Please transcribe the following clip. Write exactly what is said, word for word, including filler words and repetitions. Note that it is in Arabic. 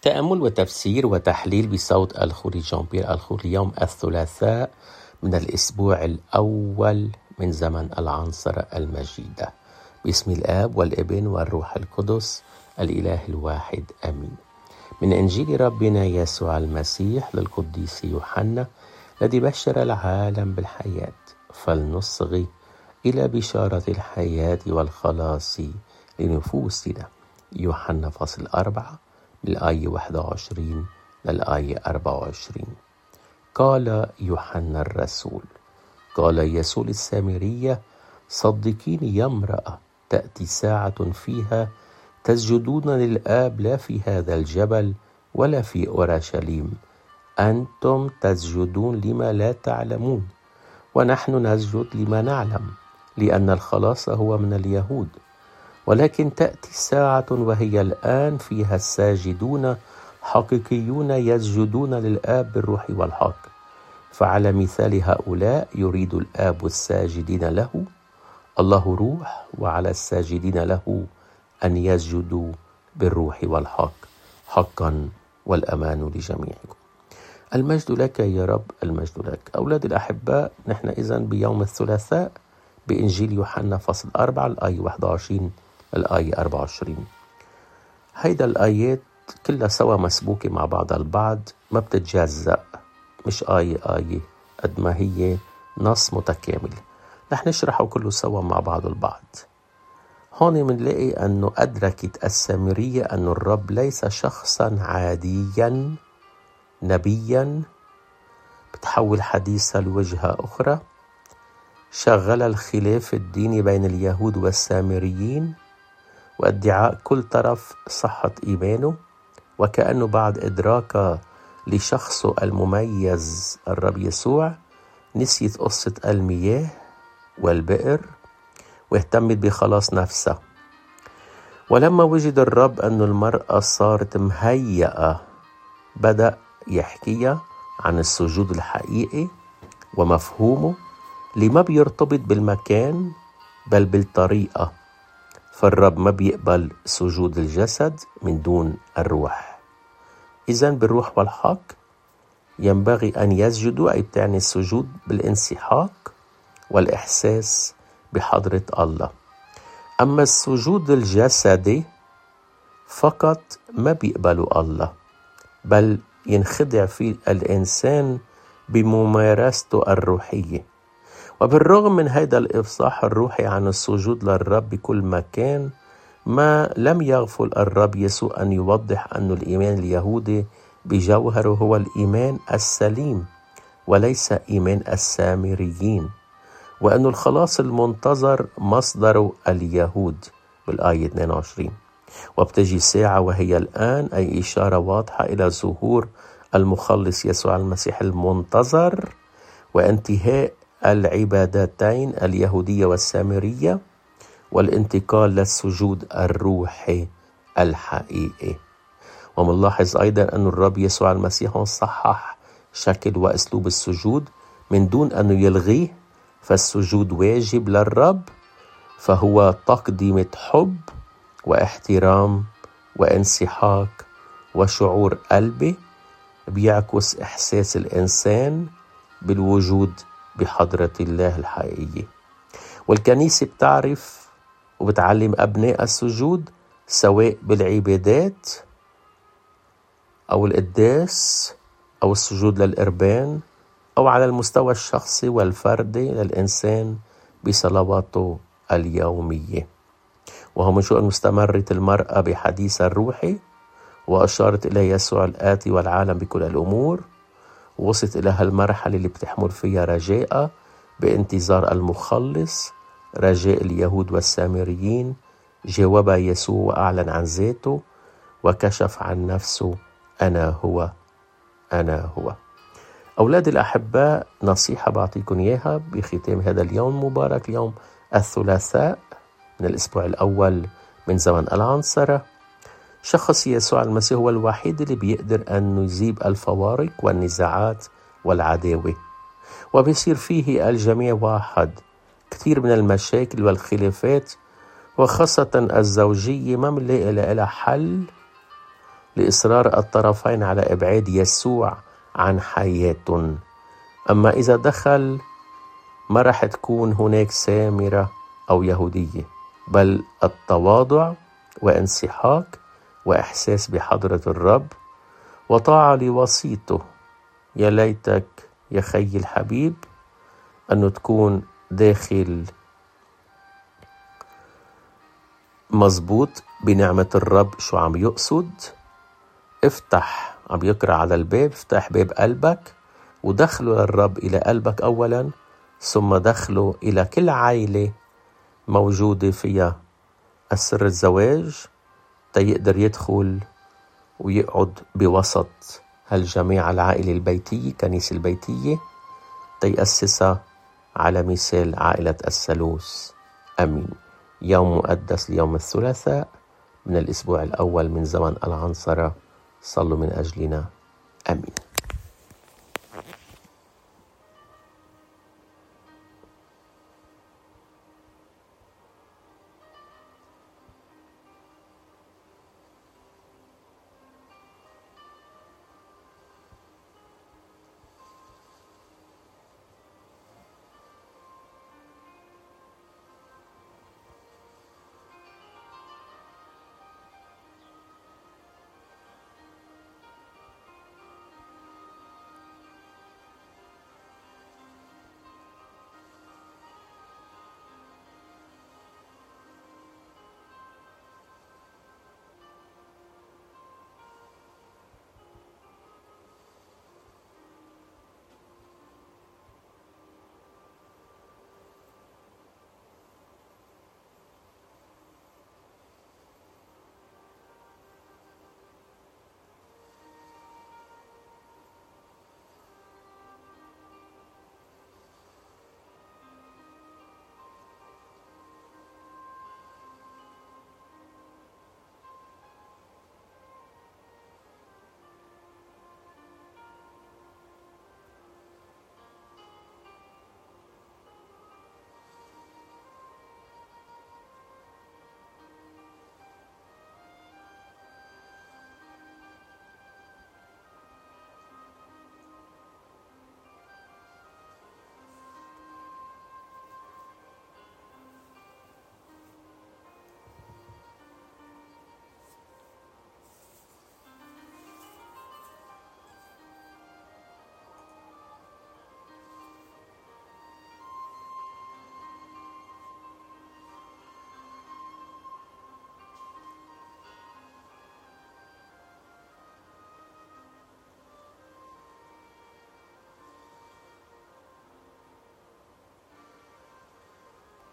تأمل وتفسير وتحليل بصوت الخوري جان بيير الخوري يوم الثلاثاء من الأسبوع الأول من زمن العنصرة المجيدة. باسم الآب والابن والروح القدس الإله الواحد آمين. من إنجيل ربنا يسوع المسيح للقديس يوحنا الذي بشر العالم بالحياة، فلنصغي إلى بشارة الحياة والخلاص لنفوسنا. يوحنا فصل أربعة من الآية واحد وعشرين للآية أربعة وعشرين. قال يوحنا الرسول: قال يسوع السامرية: صدقيني يا امرأة، تأتي ساعة فيها تسجدون للآب لا في هذا الجبل ولا في أورشليم. أنتم تسجدون لما لا تعلمون، ونحن نسجد لما نعلم، لأن الخلاص هو من اليهود. ولكن تأتي ساعة وهي الآن فيها الساجدون حقيقيون يسجدون للآب بالروح والحق. فعلى مثال هؤلاء يريد الآب الساجدين له، الله روح، وعلى الساجدين له أن يسجدوا بالروح والحق حقا، والأمان لجميعكم. المجد لك يا رب، المجد لك. أولاد الأحباء، نحن إذن بيوم الثلاثاء بإنجيل يوحنا فصل أربعة الآية واحد وعشرين الآية أربعة وعشرين. هيدا الآيات كلها سوا مسبوكة مع بعض البعض، ما بتتجزأ، مش آية آية، قد ما هي نص متكامل. رح نشرحه كله سوا مع بعض البعض. هون منلاقي أنه أدركت السامرية أن الرب ليس شخصا عاديا نبيا بتحول حديثها لوجهة أخرى، شغل الخلاف الديني بين اليهود والسامريين وادعاء كل طرف صحة إيمانه، وكأنه بعد إدراكه لشخصه المميز الرب يسوع نسيت قصة المياه والبئر واهتمت بخلاص نفسها. ولما وجد الرب أن المرأة صارت مهيئة، بدأ يحكيها عن السجود الحقيقي ومفهومه اللي ما بيرتبط بالمكان بل بالطريقة. فالرب ما بيقبل سجود الجسد من دون الروح. إذن بالروح والحق ينبغي أن يسجدوا، أي تعني السجود بالانسحاق والإحساس بحضرة الله. أما السجود الجسدي فقط ما بيقبلوا الله، بل ينخدع فيه الإنسان بممارسته الروحية. وبالرغم من هذا الإفصاح الروحي عن السجود للرب بكل مكان، ما لم يغفل الرب يسوع أن يوضح أن الإيمان اليهودي بجوهره هو الإيمان السليم وليس إيمان السامريين، وأن الخلاص المنتظر مصدره اليهود بالآية اثنين وعشرين. وبتجي ساعة وهي الآن، أي إشارة واضحة إلى ظهور المخلص يسوع المسيح المنتظر وانتهاء العبادتين اليهودية والسامرية والانتقال للسجود الروحي الحقيقي. ومنلاحظ أيضا أن الرب يسوع المسيح صحح شكل وأسلوب السجود من دون أن يلغيه، فالسجود واجب للرب، فهو تقديمة حب واحترام وانسحاق وشعور قلبي بيعكس إحساس الإنسان بالوجود بحضرة الله الحقيقية. والكنيسة بتعرف وبتعلم أبناء السجود سواء بالعبادات أو القداس أو السجود للقربان أو على المستوى الشخصي والفردي للإنسان بصلواته اليومية. وهم شو أن استمرت المرأة بحديثها الروحي وأشارت إلى يسوع الآتي والعالم بكل الأمور، وصلت إلى هالمرحلة اللي بتحمل فيها رجاء بانتظار المخلص، رجاء اليهود والسامريين. جاوب يسوع وأعلن عن ذاته وكشف عن نفسه: أنا هو، أنا هو. أولاد الأحباء، نصيحة بعطيكم إياها بختام هذا اليوم المبارك، اليوم الثلاثاء من الأسبوع الأول من زمن العنصرة. شخص يسوع المسيح هو الوحيد اللي بيقدر أن يذيب الفوارق والنزاعات والعداوة، وبيصير فيه الجميع واحد. كثير من المشاكل والخلافات وخاصة الزوجية ما منلاقي لها حل لإصرار الطرفين على إبعاد يسوع عن حياة. أما إذا دخل ما رح تكون هناك سامرة أو يهودية، بل التواضع وانسحاق وإحساس بحضرة الرب وطاعة لوسيطه. يا ليتك يا خي الحبيب أنه تكون داخل مزبوط بنعمة الرب. شو عم يقصد؟ افتح، عم يقرأ على الباب، افتح باب قلبك ودخله للرب إلى قلبك أولا، ثم دخله إلى كل عائلة موجودة فيها السر الزواج تيقدر يدخل ويقعد بوسط هالجماعة العائلة البيتية، كنيسة البيتية، تيأسسها على مثال عائلة الثالوث. أمين. يوم مقدس ليوم الثلاثاء من الأسبوع الأول من زمن العنصرة. صلوا من أجلنا. أمين.